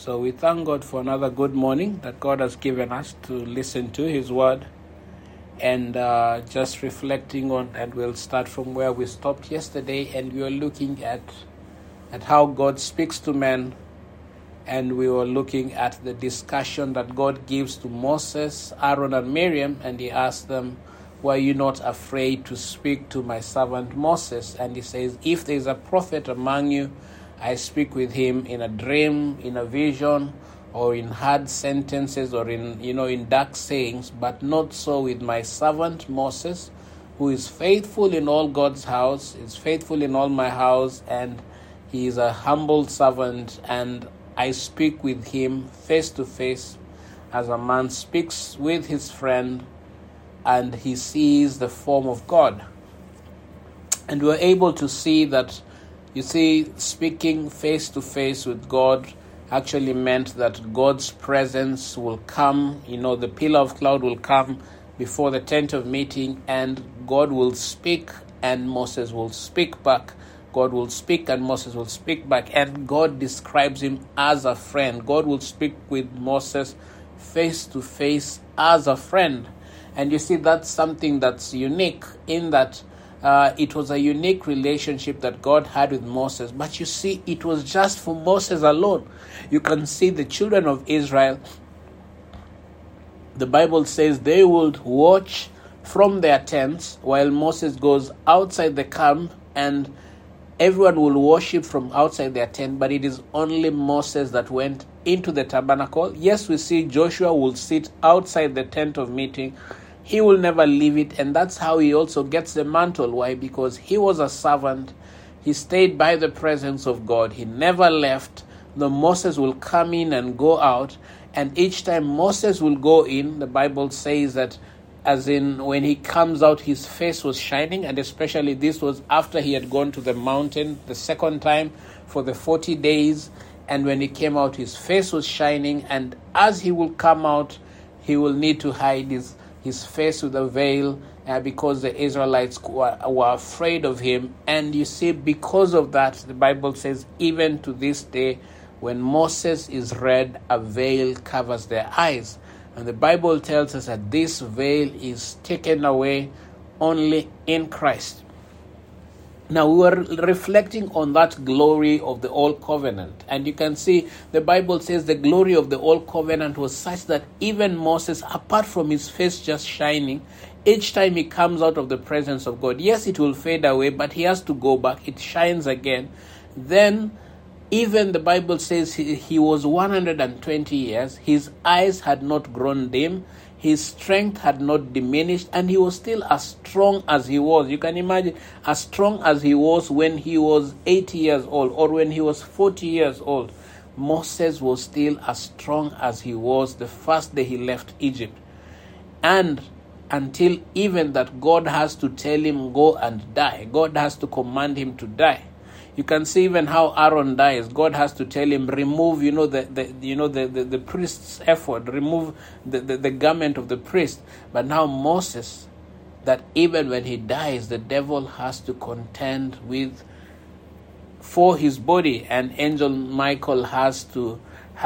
So we thank God for another good morning that God has given us to listen to His Word and just reflecting on, and we'll start from where we stopped yesterday, and we were looking at how God speaks to men, and we were looking at the discussion that God gives to Moses, Aaron, and Miriam, and He asked them, "Were you not afraid to speak to my servant Moses?" And He says, "If there is a prophet among you, I speak with him in a dream, in a vision, or in hard sentences, or in dark sayings, but not so with my servant Moses, who is faithful in all God's house, is faithful in all my house, and he is a humble servant, and I speak with him face to face, as a man speaks with his friend, and he sees the form of God." And we're able to see that, you see, speaking face to face with God actually meant that God's presence will come, the pillar of cloud will come before the tent of meeting, and God will speak and Moses will speak back. God will speak and Moses will speak back, and God describes him as a friend. God will speak with Moses face to face as a friend. And you see, that's something that's unique in that it was a unique relationship that God had with Moses. But you see, it was just for Moses alone. You can see the children of Israel, the Bible says they would watch from their tents while Moses goes outside the camp, and everyone will worship from outside their tent, but it is only Moses that went into the tabernacle. Yes, we see Joshua will sit outside the tent of meeting. He will never leave it, and that's how he also gets the mantle. Why? Because he was a servant. He stayed by the presence of God. He never left. The Moses will come in and go out, and each time Moses will go in, the Bible says that, as in when he comes out, his face was shining, and especially this was after he had gone to the mountain the second time for the 40 days, and when he came out, his face was shining, and as he will come out, he will need to hide his face with a veil because the Israelites were afraid of him. And you see, because of that, the Bible says even to this day, when Moses is read, a veil covers their eyes. And the Bible tells us that this veil is taken away only in Christ. Now, we were reflecting on that glory of the Old Covenant. And you can see the Bible says the glory of the Old Covenant was such that even Moses, apart from his face just shining, each time he comes out of the presence of God, yes, it will fade away, but he has to go back. It shines again. Then, even the Bible says he was 120 years. His eyes had not grown dim. His strength had not diminished, and he was still as strong as he was. You can imagine, as strong as he was when he was 80 years old or when he was 40 years old. Moses was still as strong as he was the first day he left Egypt. And until even that God has to tell him, go and die. God has to command him to die. You can see even how Aaron dies. God has to tell him, remove, the priest's effort, remove the garment of the priest. But now Moses, that even when he dies, the devil has to contend for his body, and Angel Michael has to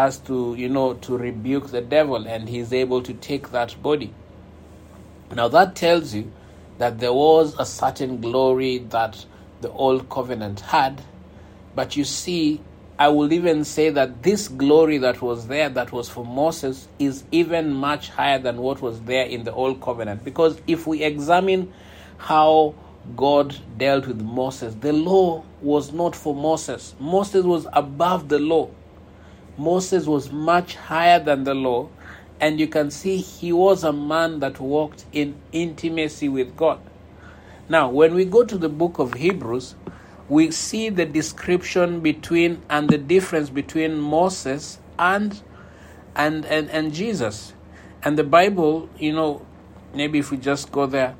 rebuke the devil, and he's able to take that body. Now that tells you that there was a certain glory that the Old Covenant had. But you see, I will even say that this glory that was there, that was for Moses, is even much higher than what was there in the Old Covenant. Because if we examine how God dealt with Moses, the law was not for Moses. Moses was above the law. Moses was much higher than the law. And you can see he was a man that walked in intimacy with God. Now, when we go to the book of Hebrews, we see the description between and the difference between Moses and Jesus. And the Bible, maybe if we just go there,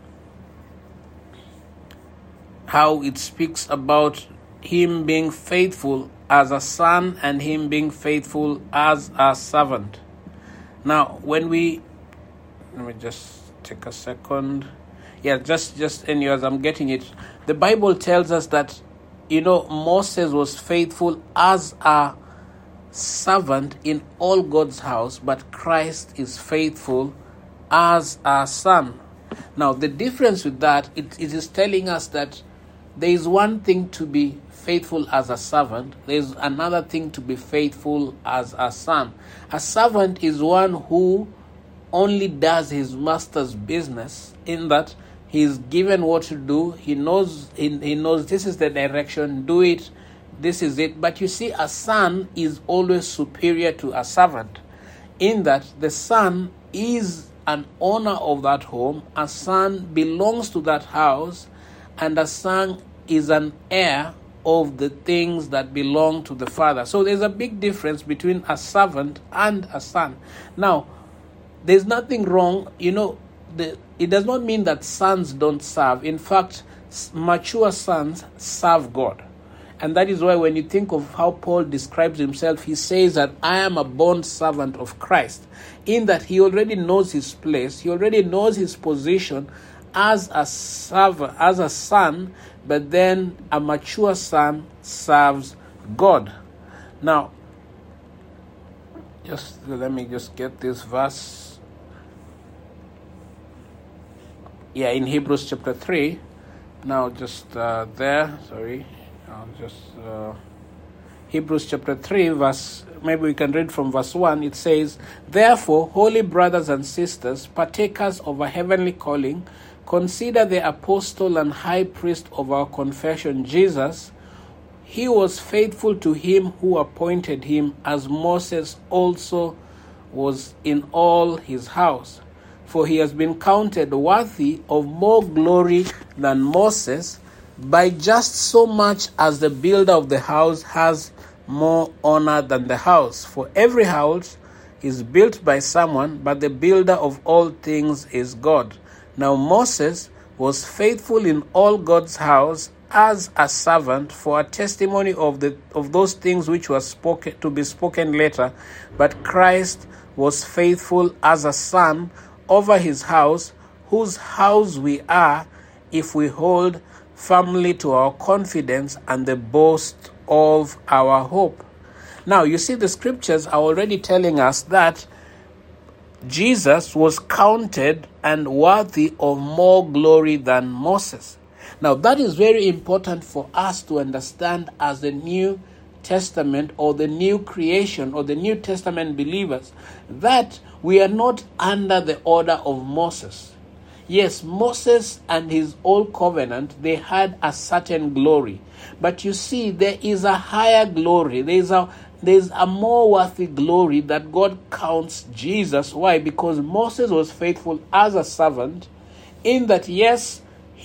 how it speaks about him being faithful as a son and him being faithful as a servant. Now, let me just take a second. Yeah, just anyways, I'm getting it. The Bible tells us that, Moses was faithful as a servant in all God's house, but Christ is faithful as a son. Now, the difference with that, it is telling us that there is one thing to be faithful as a servant. There is another thing to be faithful as a son. A servant is one who only does his master's business, in that he is given what to do. He knows this is the direction, do it, this is it. But you see, a son is always superior to a servant, in that the son is an owner of that home, a son belongs to that house, and a son is an heir of the things that belong to the father. So there's a big difference between a servant and a son. Now, there's nothing wrong, it does not mean that sons don't serve. In fact, mature sons serve God. And that is why when you think of how Paul describes himself, he says that I am a bond servant of Christ, in that he already knows his place, he already knows his position as a servant, as a son, but then a mature son serves God. Now, let me get this verse. Yeah, in Hebrews chapter 3. Now, Hebrews chapter 3, verse, maybe we can read from verse 1. It says, "Therefore, holy brothers and sisters, partakers of a heavenly calling, consider the apostle and high priest of our confession, Jesus. He was faithful to him who appointed him, as Moses also was in all his house. For he has been counted worthy of more glory than Moses, by just so much as the builder of the house has more honor than the house. For every house is built by someone, but the builder of all things is God. Now Moses was faithful in all God's house as a servant for a testimony of those things which were to be spoken later, but Christ was faithful as a son over his house, whose house we are, if we hold firmly to our confidence and the boast of our hope." Now, you see, the scriptures are already telling us that Jesus was counted and worthy of more glory than Moses. Now, that is very important for us to understand as the New Testament or the new creation or the New Testament believers, that we are not under the order of Moses. Yes, Moses and his old covenant, they had a certain glory. But you see, there is a higher glory. There's a more worthy glory that God counts Jesus. Why? Because Moses was faithful as a servant, in that, yes,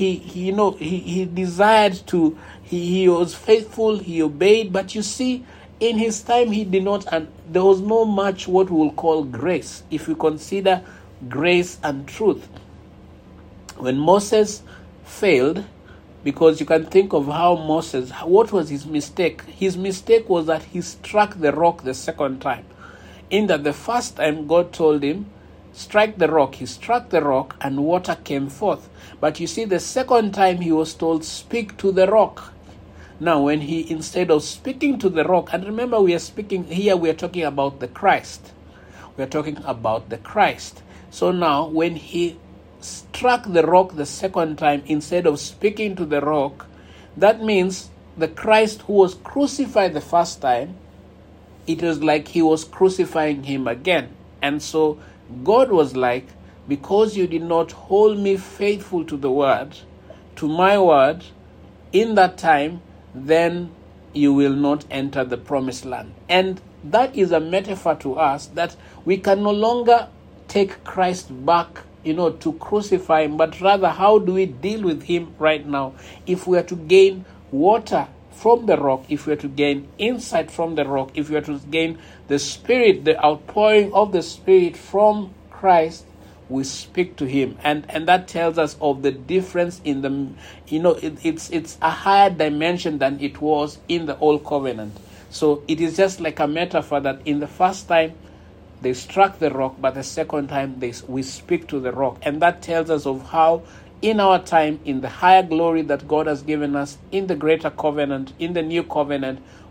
he desired to, he was faithful, he obeyed, but you see, in his time he did not, and there was no much what we will call grace, if you consider grace and truth. When Moses failed, because you can think of how Moses, what was his mistake? His mistake was that he struck the rock the second time. In that the first time God told him, strike the rock. He struck the rock and water came forth. But you see, the second time he was told, speak to the rock. Now, when he, instead of speaking to the rock, and remember we are talking about the Christ. We are talking about the Christ. So now, when he struck the rock the second time, instead of speaking to the rock, that means the Christ who was crucified the first time, it was like he was crucifying him again. And so God was like, because you did not hold me faithful to the word, to my word, in that time, then you will not enter the promised land. And that is a metaphor to us that we can no longer take Christ back, to crucify him, but rather how do we deal with him right now? If we are to gain water from the rock, if we are to gain insight from the rock, if we are to gain the Spirit, the outpouring of the Spirit from Christ, we speak to him. And that tells us of the difference in the, it's a higher dimension than it was in the old covenant. So it is just like a metaphor that in the first time, they struck the rock, but the second time we speak to the rock. And that tells us of how in our time, in the higher glory that God has given us, in the greater covenant, in the new covenant,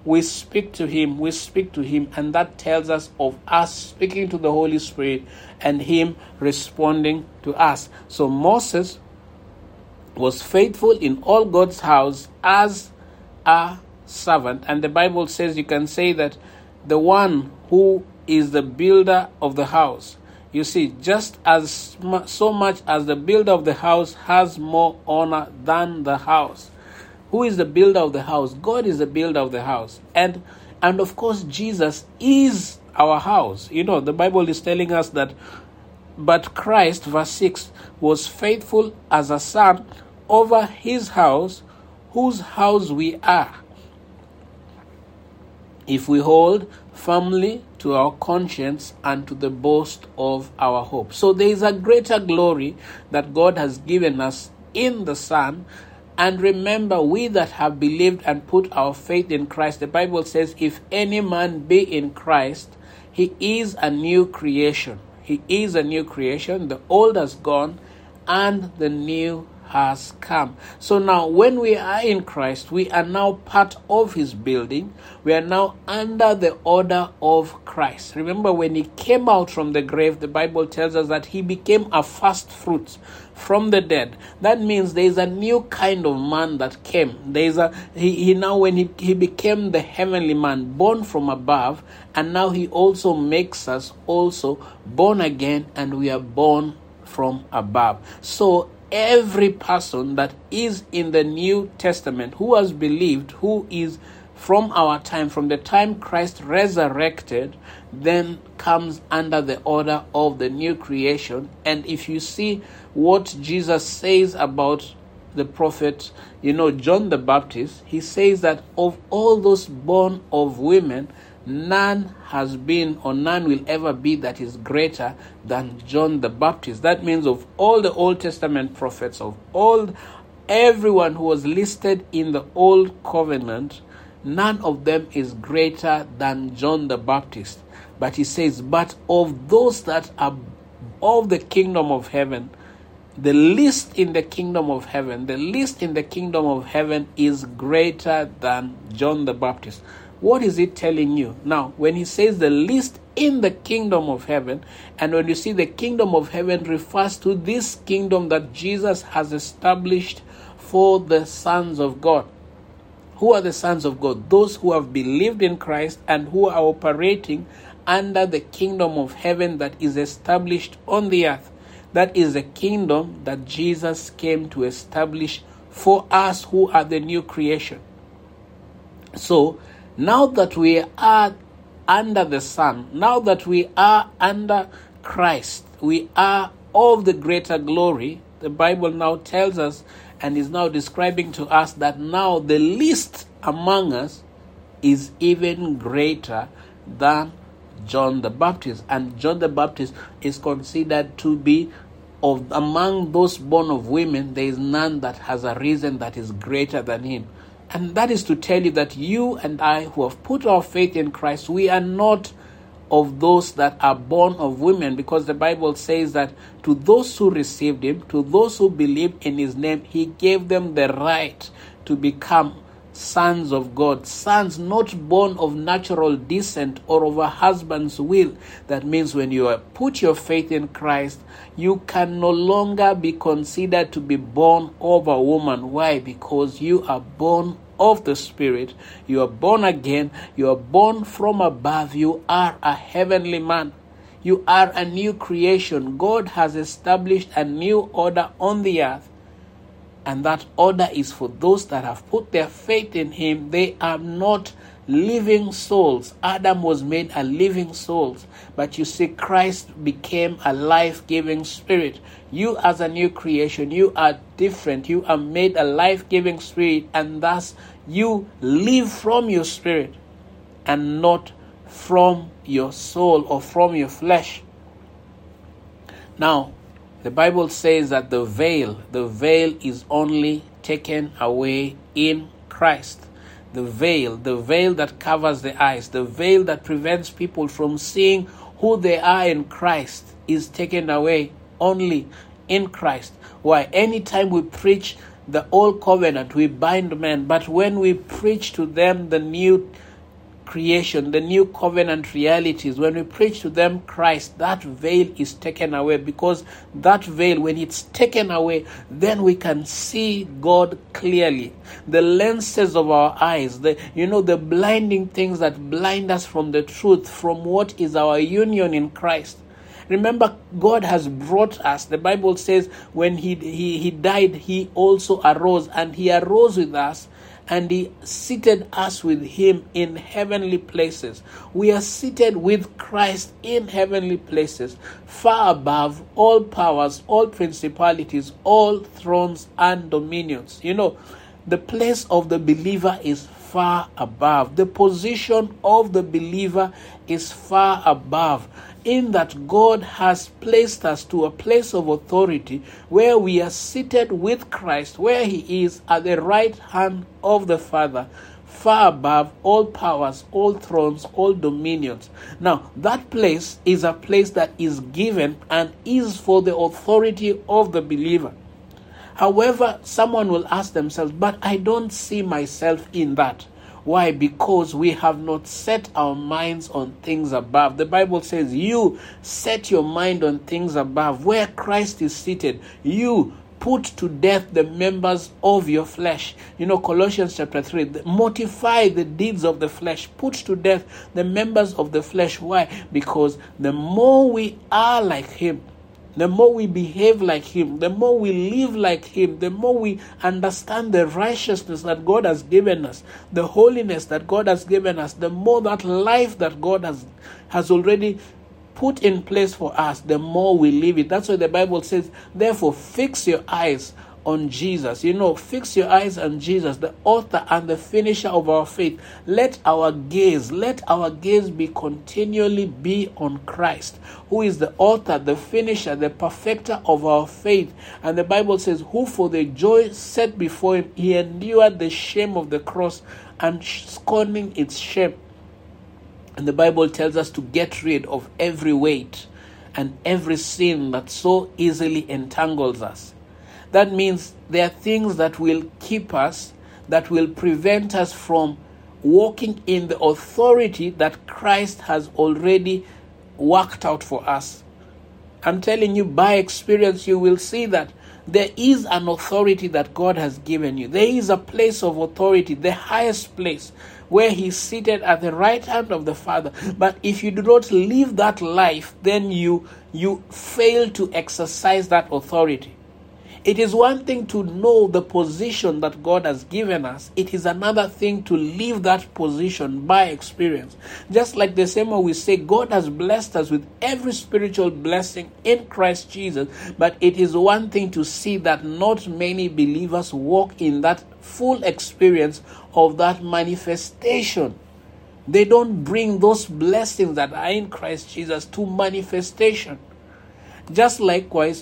we speak to him, and that tells us of us speaking to the Holy Spirit and him responding to us. So Moses was faithful in all God's house as a servant, and the Bible says, you can say that the one who is the builder of the house, you see, just as so much as the builder of the house has more honor than the house. Who is the builder of the house? God is the builder of the house. And of course, Jesus is our house. You know, the Bible is telling us that, but Christ, verse 6, was faithful as a son over his house, whose house we are, if we hold firmly to our conscience and to the boast of our hope. So there is a greater glory that God has given us in the Son. And remember, we that have believed and put our faith in Christ, the Bible says, if any man be in Christ, he is a new creation. He is a new creation. The old has gone and the new has come. So now when we are in Christ, we are now part of his building. We are now under the order of Christ. Remember, when he came out from the grave, the Bible tells us that he became a first fruits from the dead. That means there is a new kind of man that came. There is when he became the heavenly man, born from above, and now he also makes us also born again, and we are born from above. So every person that is in the New Testament who has believed, who is from our time, from the time Christ resurrected, then comes under the order of the new creation. And if you see what Jesus says about the prophet, John the Baptist, he says that of all those born of women, none has been or none will ever be that is greater than John the Baptist. That means of all the Old Testament prophets, of everyone who was listed in the Old Covenant, none of them is greater than John the Baptist. But he says, but of those that are of the kingdom of heaven, the least in the kingdom of heaven, is greater than John the Baptist. What is it telling you? Now, when he says the least in the kingdom of heaven, and when you see the kingdom of heaven refers to this kingdom that Jesus has established for the sons of God. Who are the sons of God? Those who have believed in Christ and who are operating under the kingdom of heaven that is established on the earth. That is the kingdom that Jesus came to establish for us who are the new creation. So, now that we are under the Son, now that we are under Christ, we are of the greater glory. The Bible now tells us and is now describing to us that now the least among us is even greater than John the Baptist. And John the Baptist is considered to be among those born of women, there is none that has arisen that is greater than him. And that is to tell you that you and I who have put our faith in Christ, we are not of those that are born of women, because the Bible says that to those who received him, to those who believed in his name, he gave them the right to become sons of God. Sons not born of natural descent or of a husband's will. That means when you put your faith in Christ, you can no longer be considered to be born of a woman. Why? Because you are born of the Spirit. You are born again. You are born from above. You are a heavenly man. You are a new creation. God has established a new order on the earth. And that order is for those that have put their faith in him. They are not living souls. Adam was made a living soul. But you see, Christ became a life-giving spirit. You as a new creation, you are different. You are made a life-giving spirit. And thus, you live from your spirit and not from your soul or from your flesh. Now, the Bible says that the veil is only taken away in Christ. The veil that covers the eyes, the veil that prevents people from seeing who they are in Christ is taken away only in Christ. Why? Anytime we preach the old covenant, we bind men, but when we preach to them the new creation, the new covenant realities, when we preach to them Christ, that veil is taken away, because that veil, when it's taken away, then we can see God clearly. The lenses of our eyes, the blinding things that blind us from the truth, from what is our union in Christ. Remember, God has brought us. The Bible says when he died, he also arose, and he arose with us, and he seated us with him in heavenly places. We are seated with Christ in heavenly places, far above all powers, all principalities, all thrones and dominions. The place of the believer is far above. The position of the believer is far above, in that God has placed us to a place of authority where we are seated with Christ, where he is at the right hand of the Father, far above all powers, all thrones, all dominions. Now, that place is a place that is given and is for the authority of the believer. However, someone will ask themselves, but I don't see myself in that. Why? Because we have not set our minds on things above. The Bible says, you set your mind on things above, where Christ is seated. You put to death the members of your flesh. Colossians chapter 3, mortify the deeds of the flesh. Put to death the members of the flesh. Why? Because the more we are like him, the more we behave like him, the more we live like him, the more we understand the righteousness that God has given us, the holiness that God has given us, the more that life that God has already put in place for us, the more we live it. That's why the Bible says, therefore, fix your eyes on Jesus. Fix your eyes on Jesus, the author and the finisher of our faith. Let our gaze be continually be on Christ, who is the author, the finisher, the perfecter of our faith. And the Bible says, who for the joy set before him, he endured the shame of the cross, and scorning its shame. And the Bible tells us to get rid of every weight and every sin that so easily entangles us. That means there are things that will keep us, that will prevent us from walking in the authority that Christ has already worked out for us. I'm telling you, by experience, you will see that there is an authority that God has given you. There is a place of authority, the highest place, where he's seated at the right hand of the Father. But if you do not live that life, then you fail to exercise that authority. It is one thing to know the position that God has given us. It is another thing to live that position by experience. Just like the same way we say God has blessed us with every spiritual blessing in Christ Jesus. But it is one thing to see that not many believers walk in that full experience of that manifestation. They don't bring those blessings that are in Christ Jesus to manifestation. Just likewise,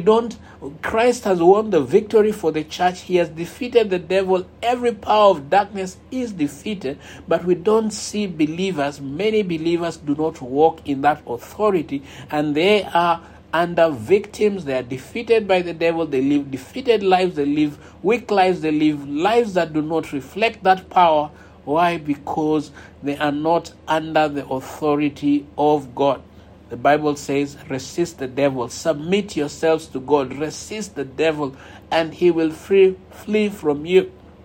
Christ has won the victory for the church. He has defeated the devil. Every power of darkness is defeated. But we don't see believers. Many believers do not walk in that authority. And they are under victims. They are defeated by the devil. They live defeated lives. They live weak lives. They live lives that do not reflect that power. Why? Because they are not under the authority of God. The Bible says, resist the devil, submit yourselves to God, resist the devil, and he will flee from you.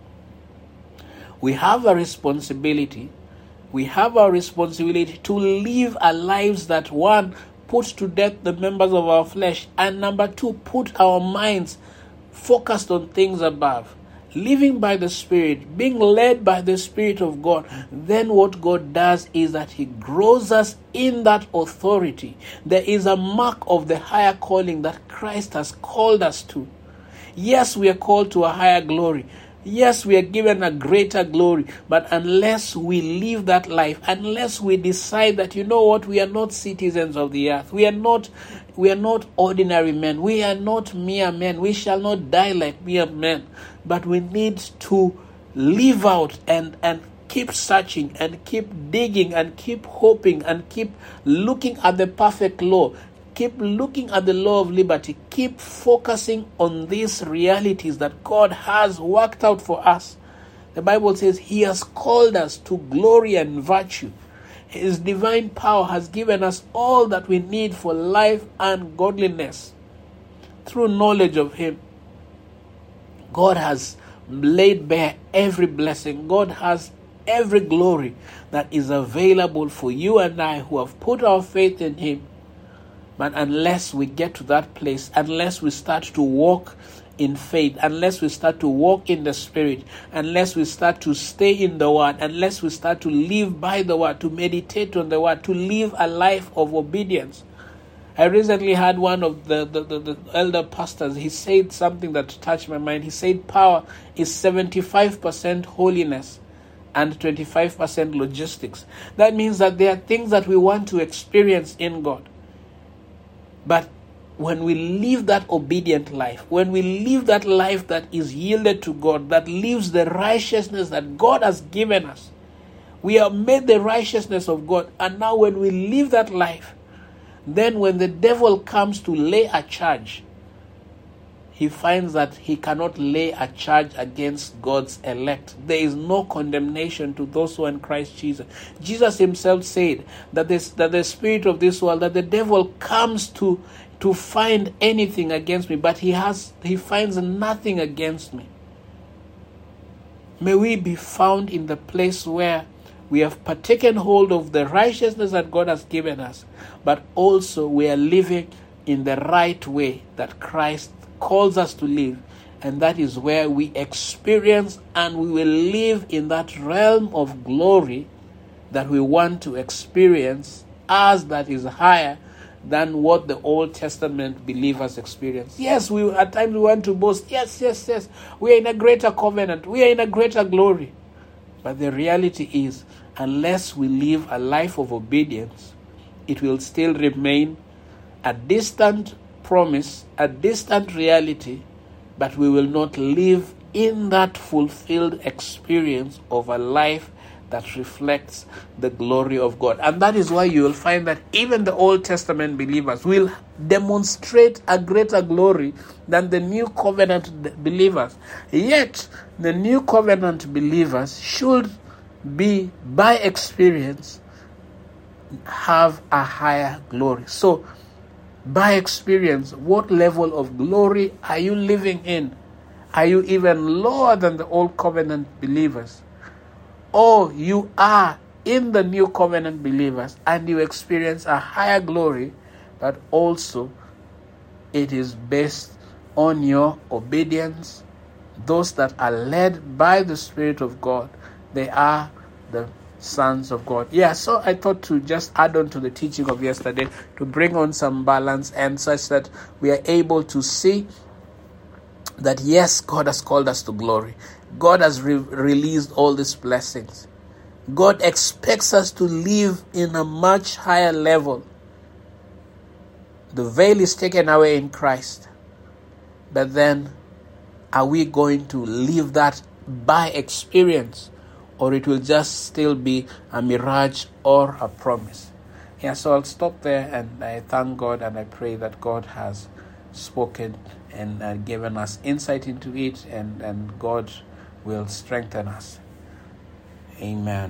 We have a responsibility. We have a responsibility to live our lives that, one, put to death the members of our flesh, and number two, put our minds focused on things above. Living by the Spirit, being led by the Spirit of God, then what God does is that he grows us in that authority. There is a mark of the higher calling that Christ has called us to. Yes, we are called to a higher glory. Yes, we are given a greater glory. But unless we live that life, unless we decide that, we are not citizens of the earth. We are not ordinary men. We are not mere men. We shall not die like mere men. But we need to live out and keep searching and keep digging and keep hoping and keep looking at the perfect law. Keep looking at the law of liberty. Keep focusing on these realities that God has worked out for us. The Bible says He has called us to glory and virtue. His divine power has given us all that we need for life and godliness through knowledge of Him. God has laid bare every blessing. God has every glory that is available for you and I who have put our faith in Him. But unless we get to that place, unless we start to walk in faith, unless we start to walk in the Spirit, unless we start to stay in the Word, unless we start to live by the Word, to meditate on the Word, to live a life of obedience. I recently had one of the elder pastors. He said something that touched my mind. He said power is 75% holiness and 25% logistics. That means that there are things that we want to experience in God. But when we live that obedient life, when we live that life that is yielded to God, that lives the righteousness that God has given us, we are made the righteousness of God. And now when we live that life, then when the devil comes to lay a charge, he finds that he cannot lay a charge against God's elect. There is no condemnation to those who are in Christ Jesus. Jesus himself said that the spirit of this world, that the devil comes to find anything against me, but he finds nothing against me. May we be found in the place where we have taken hold of the righteousness that God has given us, but also we are living in the right way that Christ calls us to live, and that is where we experience and we will live in that realm of glory that we want to experience, as that is higher than what the Old Testament believers experience. Yes, at times we want to boast. Yes. We are in a greater covenant. We are in a greater glory. But the reality is, unless we live a life of obedience, it will still remain a distant promise, a distant reality, but we will not live in that fulfilled experience of a life that reflects the glory of God. And that is why you will find that even the Old Testament believers will demonstrate a greater glory than the New Covenant believers. Yet, the New Covenant believers should be, by experience, have a higher glory. So, by experience, what level of glory are you living in? Are you even lower than the Old Covenant believers? Or you are in the New Covenant believers and you experience a higher glory, but also it is based on your obedience. Those that are led by the Spirit of God, they are the sons of God. Yeah, so I thought to just add on to the teaching of yesterday to bring on some balance, and such that we are able to see that yes, God has called us to glory. God has released all these blessings. God expects us to live in a much higher level. The veil is taken away in Christ. But then, are we going to live that by experience? Or it will just still be a mirage or a promise? Yeah, so I'll stop there, and I thank God and I pray that God has spoken and given us insight into it, and God will strengthen us. Amen.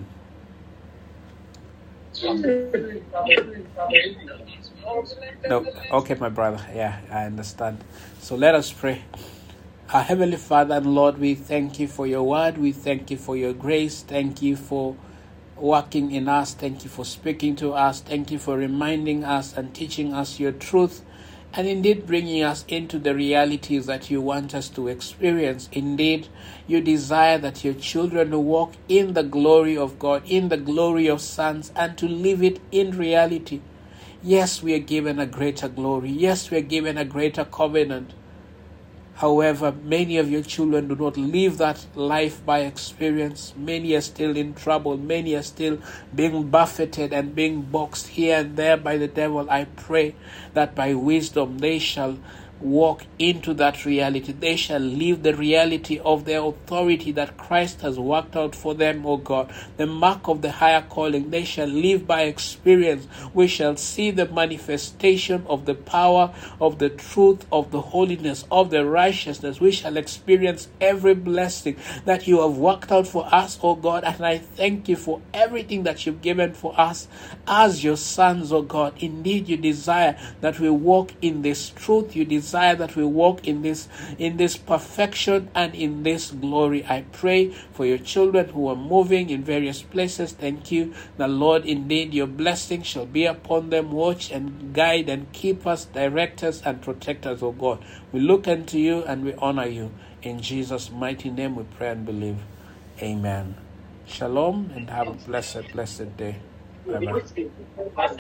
No, okay, my brother. Yeah, I understand. So let us pray. Our Heavenly Father and Lord, we thank you for your word. We thank you for your grace. Thank you for working in us. Thank you for speaking to us. Thank you for reminding us and teaching us your truth, and indeed bringing us into the realities that you want us to experience. Indeed, you desire that your children will walk in the glory of God, in the glory of sons, and to live it in reality. Yes, we are given a greater glory. Yes, we are given a greater covenant. However, many of your children do not live that life by experience. Many are still in trouble. Many are still being buffeted and being boxed here and there by the devil. I pray that by wisdom they shall walk into that reality. They shall live the reality of their authority that Christ has worked out for them, O God. The mark of the higher calling. They shall live by experience. We shall see the manifestation of the power, of the truth, of the holiness, of the righteousness. We shall experience every blessing that you have worked out for us, O God. And I thank you for everything that you've given for us as your sons, O God. Indeed, you desire that we walk in this truth. You desire that we walk in this perfection and in this glory. I pray for your children who are moving in various places. Thank you. The Lord, indeed, your blessing shall be upon them. Watch and guide and keep us, direct us and protect us, O God. We look unto you and we honor you. In Jesus' mighty name we pray and believe. Amen. Shalom and have a blessed day. Bye-bye.